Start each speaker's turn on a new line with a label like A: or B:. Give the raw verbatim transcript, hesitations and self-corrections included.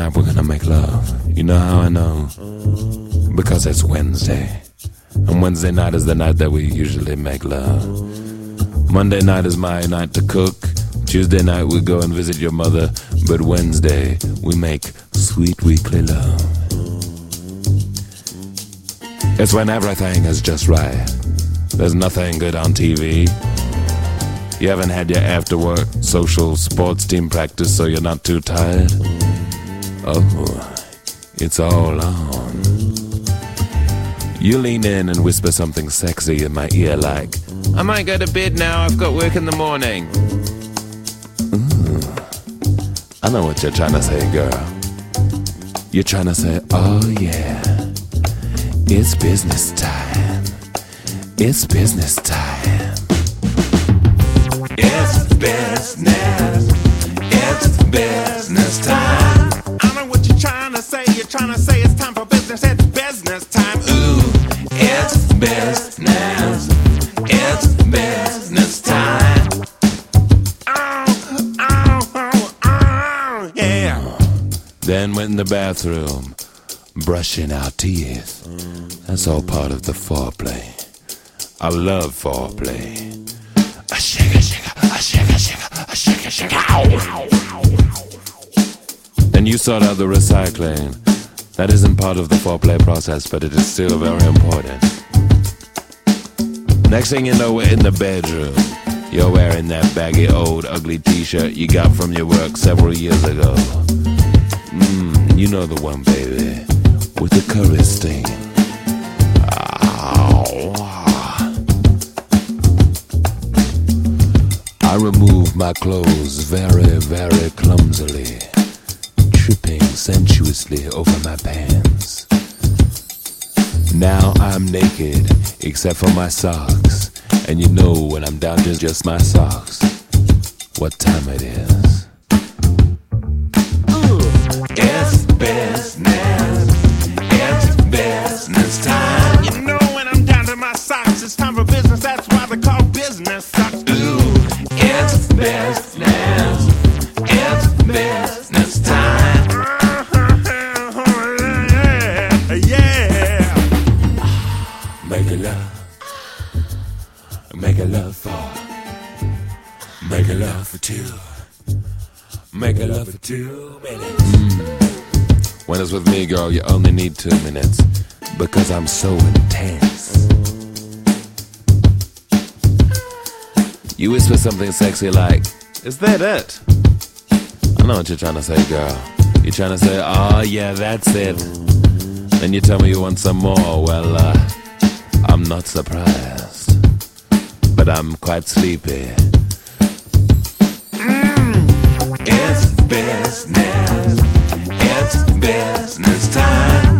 A: tonight we're gonna make love. You know how I know? Because it's Wednesday. And Wednesday night is the night that we usually make love. Monday night is my night to cook. Tuesday night we go and visit your mother. But Wednesday we make sweet weekly love. It's when everything is just right. There's nothing good on T V. You haven't had your after-work social sports team practice, so you're not too tired. Oh, it's all on. You lean in and whisper something sexy in my ear like, I might go to bed now, I've got work in the morning. Mm, I know what you're trying to say, girl. You're trying to say, oh yeah, it's business time. It's business time. It's business. It's business time.
B: I know what you're trying to say. You're trying to say it's time for business. It's business time. Ooh,
A: it's business. It's business time.
B: Oh, oh, oh, oh, yeah.
A: Then went in the bathroom, brushing our teeth. That's all part of the foreplay. I love foreplay. A shake, a shake, a shake, a shake, a shake, a shake. And you sort out the recycling. That isn't part of the foreplay process, but it is still very important. Next thing you know, we're in the bedroom. You're wearing that baggy old ugly t-shirt you got from your work several years ago. Mmm, you know the one, baby, with the curry stain. I remove my clothes very, very clumsily, tripping sensuously over my pants. Now I'm naked, except for my socks. And you know when I'm down to just my socks, what time it is. Ooh, it's business. It's business time.
B: You know when I'm down to my socks, it's time for business. That's why they call business socks. Ooh,
A: it's business. It's business time.
B: Yeah.
A: Make a love. Make a love for. Make a love for two. Make a love for two minutes. Mm. When it's with me, girl, you only need two minutes. Because I'm so intense. You whisper something sexy like, is that it? I know what you're trying to say, girl. You're trying to say, oh yeah, that's it. Then you tell me you want some more. Well, uh, I'm not surprised. But I'm quite sleepy.
B: Mm.
A: It's business. It's business time.